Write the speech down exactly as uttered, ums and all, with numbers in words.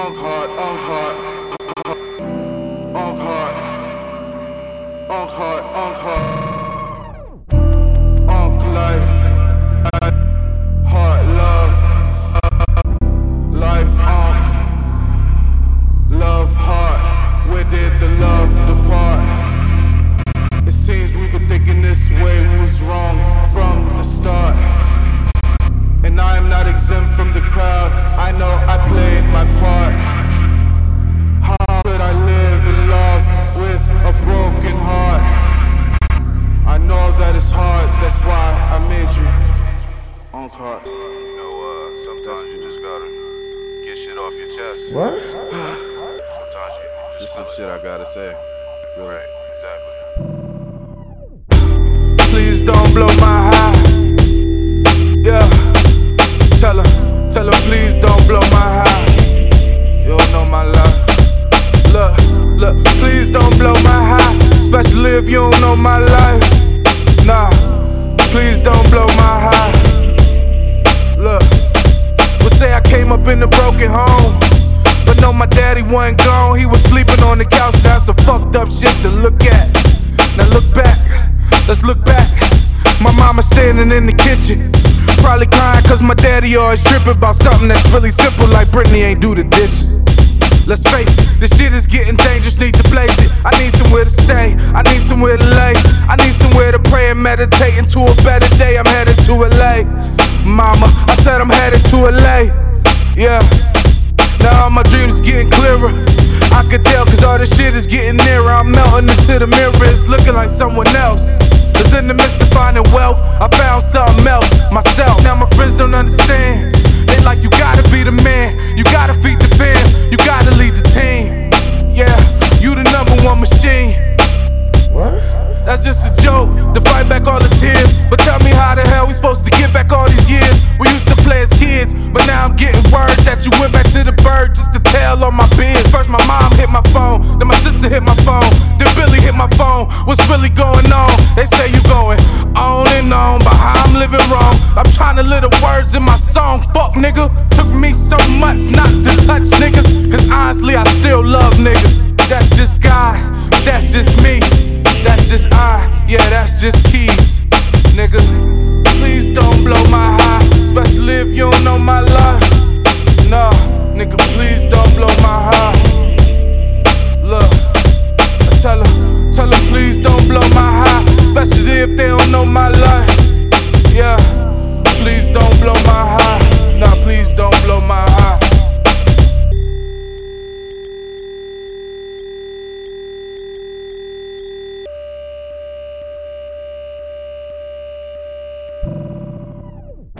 Encore, encore, encore, encore, encore. Onk life, heart love, life onk, love heart. Where did the love depart? It seems we've been thinking this way, we was wrong from the start. And I am not exempt from the crowd, I know I played my part. How could I live in love with a broken heart? I know that it's hard, that's why I made you encore. You know, uh, sometimes you just gotta get shit off your chest. What? Sometimes you This is some shit I gotta say. Really. Right, exactly. Please don't blow my high. Yeah. Tell her, tell her please don't blow my high. You don't know my life. Look, look, please don't blow my high. Especially if you don't know my life. Nah, please don't blow my high. Look, we'll say I came up in a broken home, but no, my daddy wasn't gone. He was sleeping on the couch, that's some fucked up shit to look at. Now look back, let's look back. My mama standing in the kitchen, probably crying cause my daddy always tripping about something that's really simple, like Brittany ain't do the dishes. Let's face it, this shit is getting dangerous, need to blaze it. I need somewhere to stay, I need somewhere to lay, I need somewhere to pray and meditate into a better day. I'm headed to L A, mama, I said I'm headed to L A, yeah. Now all my dreams getting clearer, I can tell cause all this shit is getting nearer. I'm melting into the mirror, it's looking like someone else. Cause in the midst of finding wealth, I found something else, myself. Now my friends don't understand, they like you gotta be the man, you gotta feed the fam, you gotta lead the team. Yeah, you the number one machine. What? That's just a joke, to fight back all the tears. But tell me how the hell we supposed to get back all these years? We used to play as kids, but now I'm getting word that you went back to the bird just to tell all my biz. First my mom hit my phone, then my sister hit my phone, then Billy hit my phone. What's really going on? They say you going on and on about how I'm living wrong. I'm trying to live the words in my song. Fuck nigga, took me so much not to touch niggas, cause honestly I still love niggas. That's just God, that's just me, that's just I, yeah, that's just keys. Nigga, please don't blow my high, especially if you don't know my life.